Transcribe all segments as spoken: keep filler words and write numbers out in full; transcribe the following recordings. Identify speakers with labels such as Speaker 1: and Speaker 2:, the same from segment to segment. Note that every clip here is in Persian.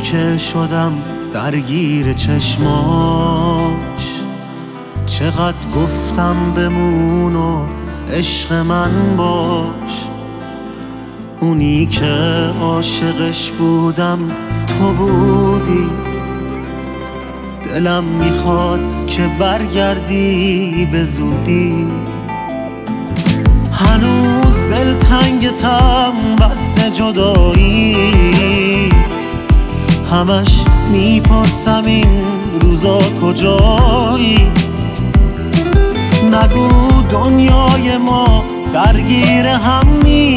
Speaker 1: که شدم درگیر چشماش، چقدر گفتم بمون و عشق من باش. اونی که عاشقش بودم تو بودی، دلم میخواد که برگردی به زودی. هنوز دلتنگتم بسته جدایی، همش میپرسم این روزا کجایی. نگو دنیای ما درگیر هم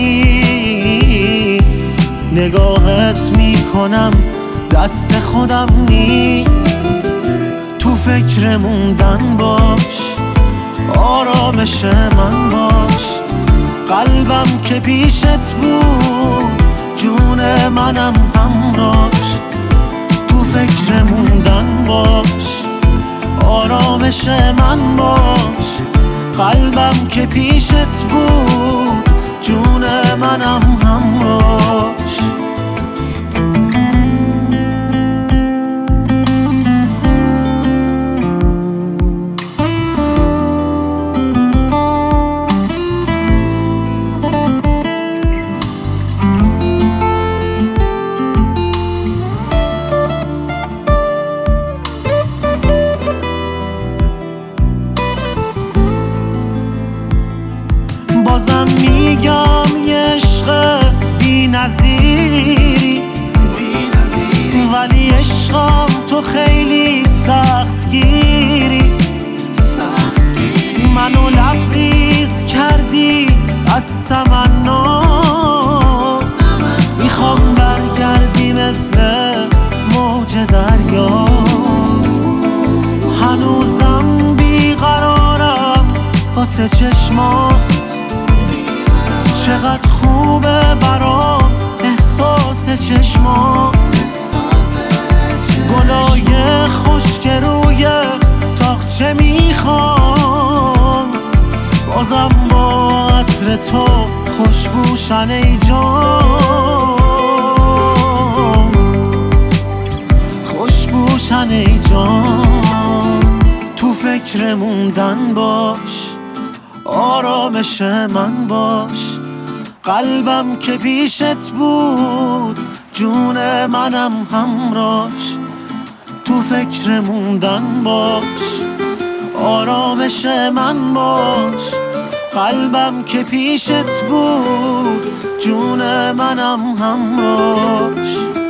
Speaker 1: نیست، نگاهت میکنم دست خودم نیست. تو فکر موندن باش، آرامش من باش. قلبم که پیشت بود، جون منم همراش. تو فکر موندن باش، آرامش من باش. قلبم که پیشت بود، جون منم همراش. بازم میگم یه عشق بی نظیری، ولی عشقم تو خیلی سخت گیری. منو لبریز کردی از تمنا، میخوام برگردی مثل موج دریا. هنوزم بیقرارم واسه چشمات، چقدر خوبه برام احساس چشمات. گلای خشک روی تاقچه میخوام، بازم با عطر تو خوشبوشن ای جان، خوشبوشن ای جان. تو فکر موندن باش، آرامش من باش. قلبم که پیشت بود، جون منم همراش. تو فکر موندن باش، آرامش من باش. قلبم که پیشت بود، جون منم همراش.